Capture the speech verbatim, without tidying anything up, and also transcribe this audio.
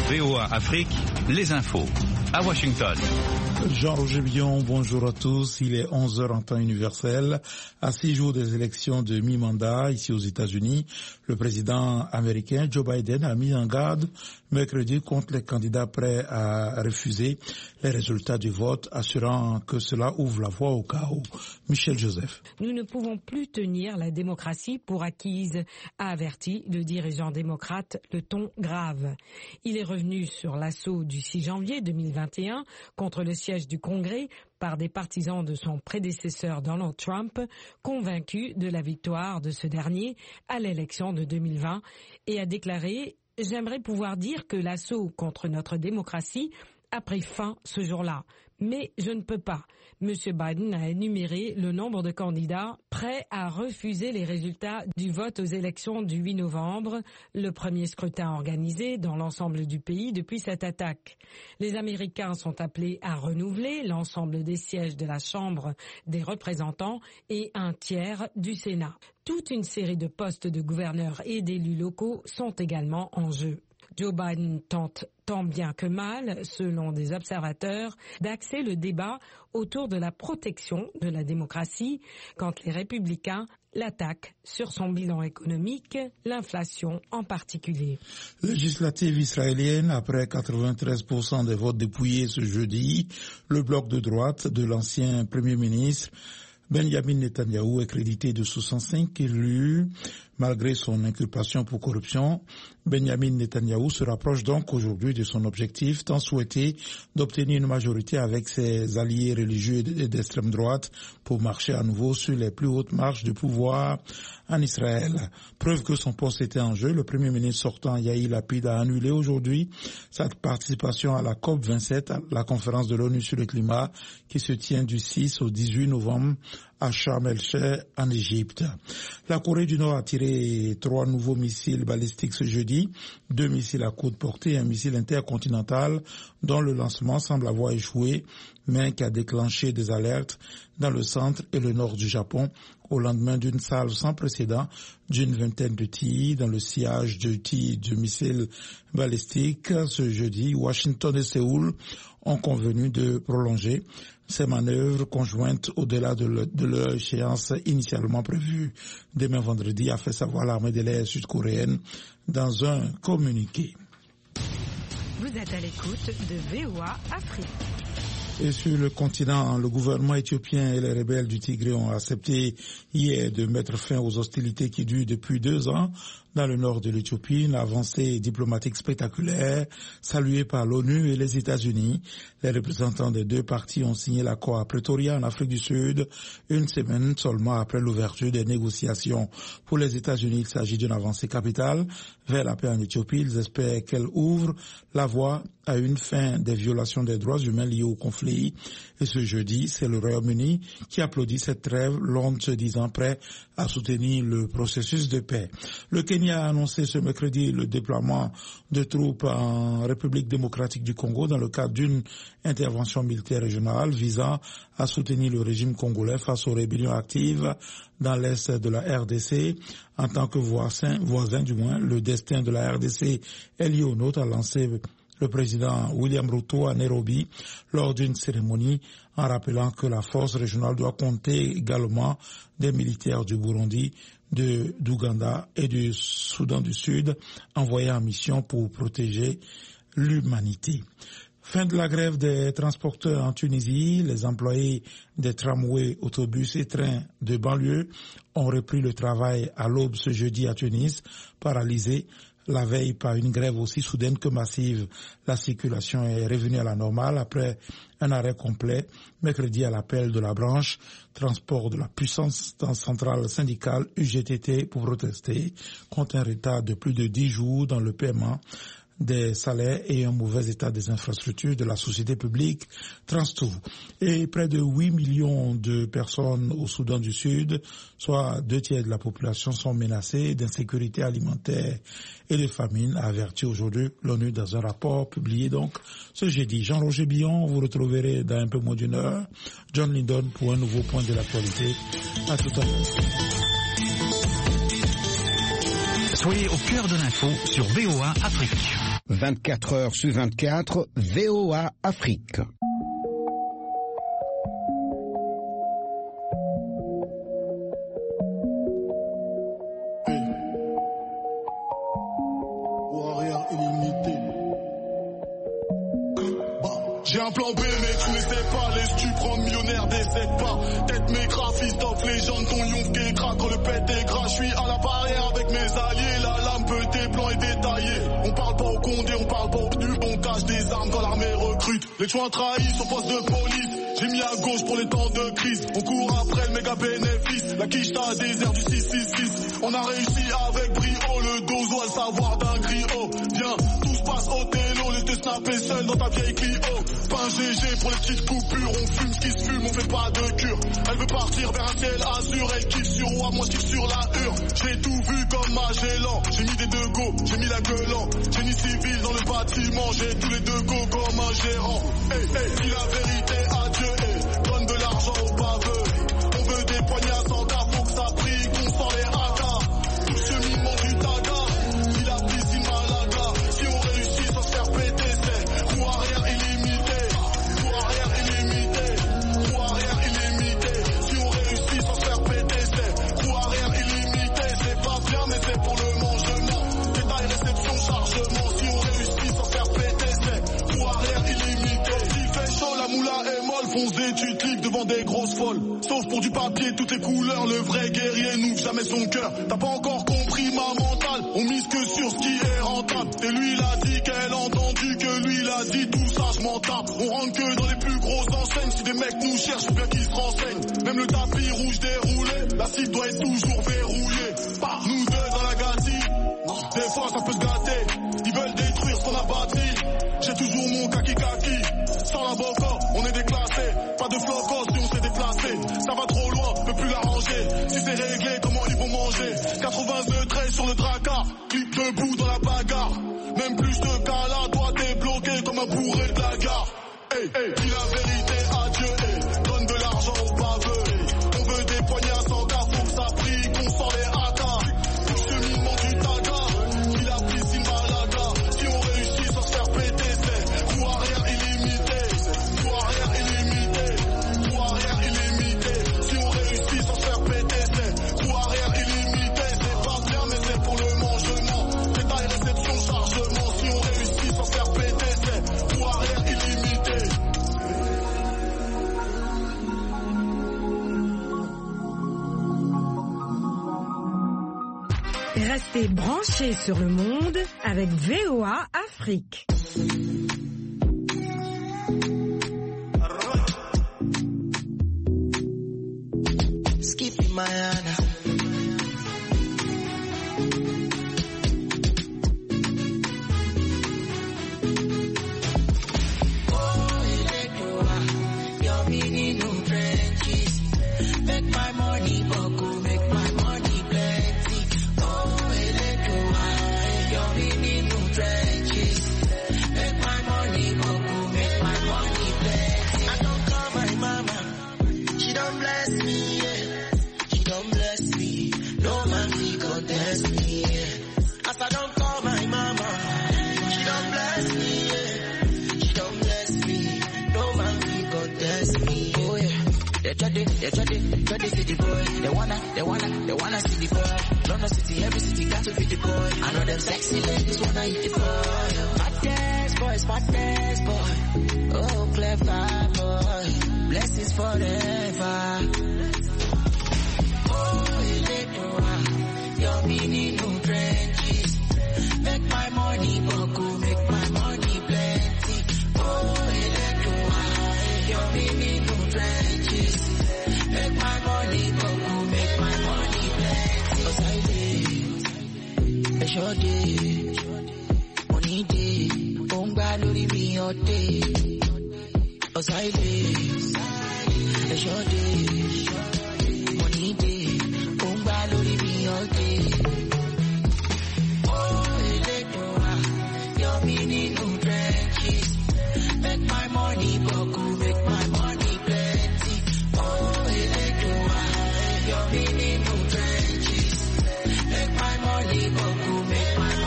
V O A Afrique, les infos. À Washington. Jean-Roger Billon, bonjour à tous. Il est onze heures en temps universel. À six jours des élections de mi-mandat ici aux États-Unis, le président américain Joe Biden a mis en garde mercredi contre les candidats prêts à refuser les résultats du vote, assurant que cela ouvre la voie au chaos. Michel Joseph. Nous ne pouvons plus tenir la démocratie pour acquise, a averti le dirigeant démocrate, le ton grave. Il est revenu sur l'assaut du six janvier deux mille vingt et un contre le siège du Congrès par des partisans de son prédécesseur Donald Trump, convaincus de la victoire de ce dernier à l'élection de deux mille vingt, et a déclaré « J'aimerais pouvoir dire que l'assaut contre notre démocratie a pris fin ce jour-là, mais je ne peux pas. » Monsieur Biden a énuméré le nombre de candidats prêts à refuser les résultats du vote aux élections du huit novembre, le premier scrutin organisé dans l'ensemble du pays depuis cette attaque. Les Américains sont appelés à renouveler l'ensemble des sièges de la Chambre des représentants et un tiers du Sénat. Toute une série de postes de gouverneurs et d'élus locaux sont également en jeu. Joe Biden tente tant bien que mal, selon des observateurs, d'axer le débat autour de la protection de la démocratie quand les républicains l'attaquent sur son bilan économique, l'inflation en particulier. Législative israélienne, après quatre-vingt-treize pour cent des votes dépouillés ce jeudi, le bloc de droite de l'ancien Premier ministre Benjamin Netanyahou est crédité de soixante-cinq élus. Malgré son inculpation pour corruption, Benjamin Netanyahou se rapproche donc aujourd'hui de son objectif tant souhaité d'obtenir une majorité avec ses alliés religieux et d'extrême droite pour marcher à nouveau sur les plus hautes marches du pouvoir en Israël. Preuve que son poste était en jeu, le Premier ministre sortant Yair Lapid a annulé aujourd'hui sa participation à la COP vingt-sept, la conférence de l'ONU sur le climat qui se tient du six au dix-huit novembre à Sharm el-Sheikh en Égypte. La Corée du Nord a tiré trois nouveaux missiles balistiques ce jeudi, deux missiles à courte portée et un missile intercontinental dont le lancement semble avoir échoué, mais qui a déclenché des alertes dans le centre et le nord du Japon au lendemain d'une salve sans précédent d'une vingtaine de tirs dans le sillage de tirs de missiles balistiques. Ce jeudi, Washington et Séoul ont convenu de prolonger ces manœuvres conjointes au-delà de, le, de leur échéance initialement prévue demain vendredi, a fait savoir l'armée de l'air sud-coréenne dans un communiqué. Vous êtes à l'écoute de V O A Afrique. Et sur le continent, le gouvernement éthiopien et les rebelles du Tigré ont accepté hier de mettre fin aux hostilités qui durent depuis deux ans dans le nord de l'Éthiopie, une avancée diplomatique spectaculaire saluée par l'ONU et les États-Unis. Les représentants des deux parties ont signé l'accord à Pretoria en Afrique du Sud une semaine seulement après l'ouverture des négociations. Pour les États-Unis, il s'agit d'une avancée capitale vers la paix en Éthiopie. Ils espèrent qu'elle ouvre la voie à une fin des violations des droits humains liées au conflit. Et ce jeudi, c'est le Royaume-Uni qui applaudit cette trêve, Londres se disant prêt à soutenir le processus de paix. Le Kenya a annoncé ce mercredi le déploiement de troupes en République démocratique du Congo dans le cadre d'une intervention militaire régionale visant à soutenir le régime congolais face aux rébellions actives dans l'est de la R D C. En tant que voisin, voisin du moins, le destin de la R D C est lié au nôtre, a lancé le président William Ruto à Nairobi lors d'une cérémonie en rappelant que la force régionale doit compter également des militaires du Burundi, de d'Ouganda et du Soudan du Sud envoyés en mission pour protéger l'humanité. Fin de la grève des transporteurs en Tunisie, les employés des tramways, autobus et trains de banlieue ont repris le travail à l'aube ce jeudi à Tunis, paralysés la veille par une grève aussi soudaine que massive. La circulation est revenue à la normale après un arrêt complet mercredi à l'appel de la branche transport de la puissance centrale syndicale U G T T pour protester contre un retard de plus de dix jours dans le paiement des salaires et un mauvais état des infrastructures de la société publique Transtour. Et près de huit millions de personnes au Soudan du Sud, soit deux tiers de la population, sont menacées d'insécurité alimentaire et de famine, a averti aujourd'hui l'ONU dans un rapport publié donc ce jeudi. Jean-Roger Billon, vous retrouverez dans un peu moins d'une heure John Lydon pour un nouveau point de l'actualité. À tout à l'heure. Soyez au cœur de l'info sur V O A Afrique. vingt-quatre heures sur vingt-quatre, V O A Afrique. J'ai un plan B mais tu ne sais pas, laisse tu prendre millionnaire, décède pas. Tête mes graphistes, off légende, ton yonf qui craque quand le pète est gras. J'suis à la barrière avec mes alliés, la lame peut tes plans est détaillée. On parle pas au condé, on parle pas au pnu, on cache des armes quand l'armée recrute. Les chouins trahissent au poste de police, j'ai mis à gauche pour les temps de crise. On court après le méga bénéfice, la quiche t'a désert du six six six. On a réussi avec brio, le dozo à le savoir d'un griot. Viens, tout se passe au télo, le te snapper seul dans ta vieille Clio. Pas G G pour les petites coupures, on fume ce qui se fume, on fait pas de cure. Elle veut partir vers un ciel azur, elle kiffe sur roi, moi je kiffe sur la hure. J'ai tout vu comme Magellan, j'ai mis des deux go, j'ai mis la gueule en. Génie civil dans le bâtiment, j'ai tous les deux go comme un gérant. Hey, hey, dis la vérité à Dieu, hey, donne de l'argent aux baveux. On veut des poignées à cent K, faut que ça brille, qu'on sort les haka. Tout ce cheminement du taga, si la piscine Malaga. Si on réussit sans se faire péter, c'est roue arrière illimité. Roue arrière illimité, roue arrière illimité. Si on réussit sans se faire péter, c'est roue arrière illimité. C'est pas bien mais c'est pour le mangement. Détail, réception, chargement. Si on réussit sans se faire péter, c'est roue arrière illimité. S'il fait chaud, la moula est molle, fonce des tutliques devant des grosses folles. Sauf pour du papier, toutes les couleurs, le vrai guerrier n'ouvre jamais son cœur. T'as pas encore compris ma mentale, on mise que sur ce qui est rentable. Et lui il a dit qu'elle a entendu, que lui il a dit tout ça je m'en tape. On rentre que dans les plus grosses enseignes, si des mecs nous cherchent, faut bien qu'ils se renseignent. Même le tapis rouge déroulé, la cible doit être toujours verrouillée. Par nous deux dans la gâtille, des fois ça peut se gâter. Ils veulent détruire ce qu'on a bâti, j'ai toujours mon kaki kaki. Sans la boca, on est déclassé, pas de flocos si on s'est déplacé. Ça va trop loin, peut plus l'arranger. Si c'est réglé, comment ils vont manger? quatre-vingt-deux traits sur le dracard, clip debout dans la bagarre. Même plus je te cala, toi t'es bloqué comme un bourré de la gare. Hey, hey, dis la vérité à Dieu, hey, donne de l'argent aux baveux. Hey. On veut des poignées à cent K, faut que ça brille, qu'on sort les haka. Tout ce cheminement du taga, si la piscine Malaga. Si on réussit sans se faire péter, c'est roue arrière illimité. Roue arrière illimité, roue arrière illimité. Si on réussit sans se faire péter, c'est roue arrière illimité. C'est pas bien mais c'est pour le mangement. Détail, réception, chargement. Si on réussit sans se faire péter, c'est roue arrière illimité. Restez branchés sur le monde avec V O A Afrique. Skippy Mayana. Oh, Electoa, your meaning no trenches. Make my money buckle, make my money plenty. Oh, Electoa, your meaning no trenches. Make my money buckle, make my money plenty. I don't call my mama, she don't bless me, yeah. She don't bless me, no man he contest me, yeah. As I don't call my mama, she don't bless me, yeah. She don't bless me, no man he contest me, oh yeah. They try to, they try to, try to see the boy. They wanna, they wanna, they wanna see the boy. London city, every city got to fit the boy. I know them sexy ladies wanna eat the boy. Smartest boy, smartest boy. Oh, clever boy. Blessings forever. Oh, Electoa, your meaning no trenches. Make my money buckle, make my money plenty. Oh, Electoa, your meaning no trenches. Make my money buckle, make my money plenty. Cause I did, a short day, money day, Bonga lori mi all day. Cause I did, a short day.